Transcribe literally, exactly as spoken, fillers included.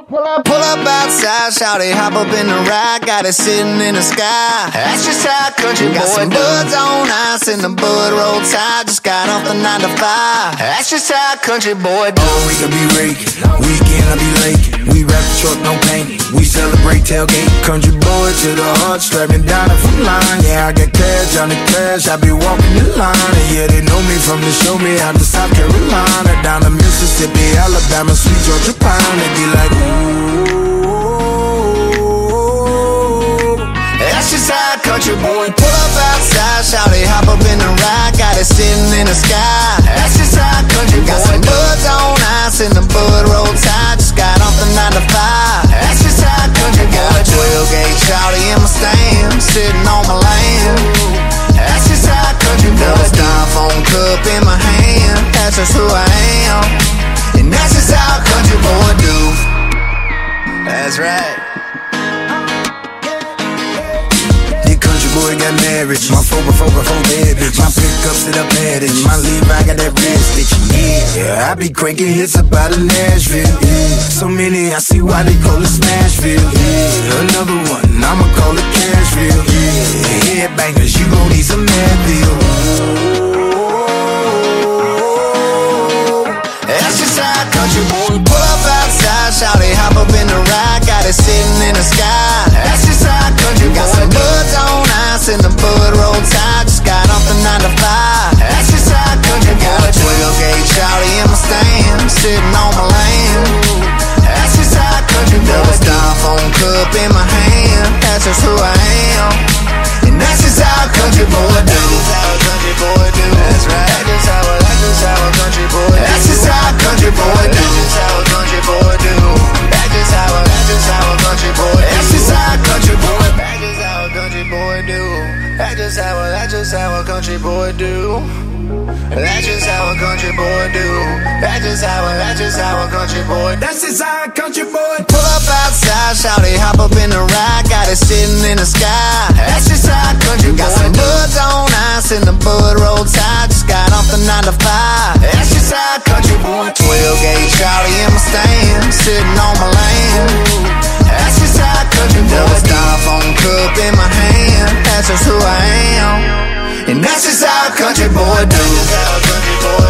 Pull up, pull up outside, shawty, hop up in the ride, got it sitting in the sky. That's just how country boy. Got some buds on ice and the bud roll tide, just got off the nine to five. That's just how country boy do. Oh, we can be raking, weekend I be laking. We rap the truck, no paint. We celebrate tailgate. Country boy to the heart, strapping down the front line. Yeah, I got cash on the cash, I be walking the line. And yeah, they know me from the show me out to South Carolina, down to Mississippi, Alabama, sweet Georgia pine. They be like, ooh. That's just how country boy. Pull up outside, shawty, hop up in the ride, got it sitting in the sky. That's just how country boy. Got some buds on ice and the bud roll tide, just got off the nine to five. That's just how country boy. Got a twelve gauge shawty in my stand, sitting on my land. That's just how country boy. Got a styrofoam cup in my hand, that's just who I am. And that's just how country boy do. That's right. The country boy got married. My folk before before bad bitch. My pickups sit up at it. My Levi got that red stitch. Yeah, I be cranking hits up out of Nashville. Yeah, so many I see why they call it Smashville. Yeah, another one I'ma call it Cashville. Yeah, headbangers, you gon' need some Advil. That's just how country boy. Pull up outside, shawty, hop up in the ride, got it sitting in the sky. That's just how country boy. Got some buds on ice and the bud roll tide, just got off the nine to five. That's just how country boy. Got a twelve gauge shawty in my stand, sitting on my land. That's just how country boy. Got a styrofoam cup in my hand, that's just who I am. And that's just how country boy do. That's just how a country boy do. That's right. That's just how a, that's just how a country boy do. That's just how a country boy do. That's just how a country boy do. That's just how a, that's just how a country boy do. That's just how a country boy. That's just how a country boy do. That's just how a, that's just how a country boy do. That's just how a country boy do. That's just how a, that's just how a country boy. That's just how a country boy. Pull up outside, shawty, hop up in the ride, got it sitting in the sky. That's just how country boy. Got some buds on ice and the bud roll tide, just got off the nine to five. That's just how country boy. twelve gauge shawty in my stand, sitting on my land. That's just how country boy. Got a styrofoam cup in my hand, that's just who I am. And that's just how country boy do. That's just how country boy